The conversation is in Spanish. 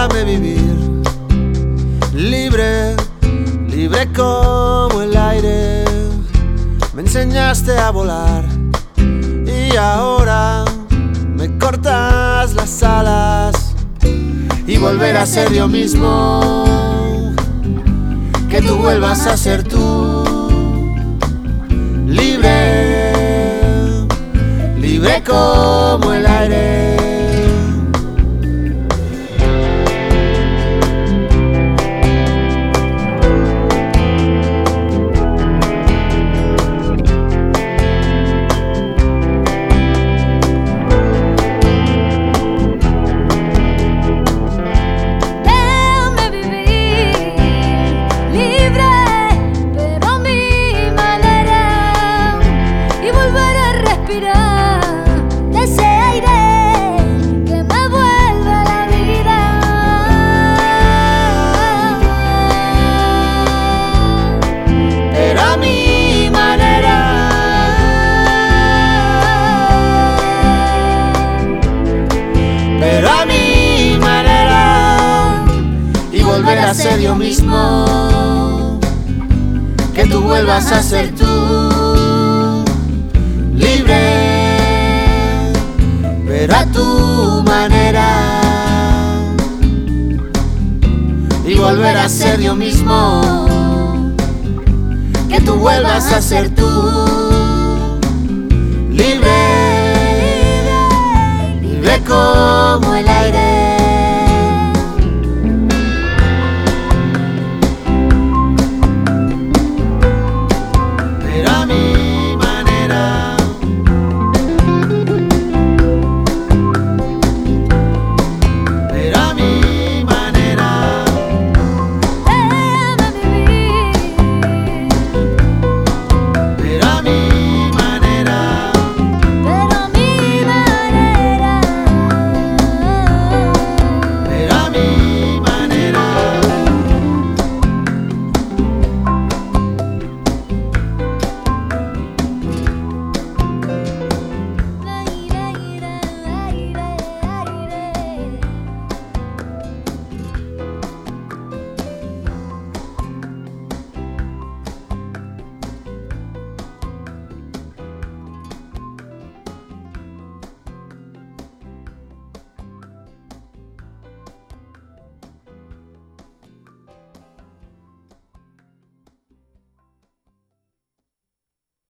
Déjame vivir libre, libre como el aire. Me enseñaste a volar y ahora me cortas las alas. Y volver a ser yo mismo, que tú vuelvas a ser tú. Libre, libre como el aire. Pero a mi manera, y volver a ser yo mismo, que tú vuelvas a ser tú. Libre, pero a tu manera, y volver a ser yo mismo, que tú vuelvas a ser tú. Libre, libre como el aire.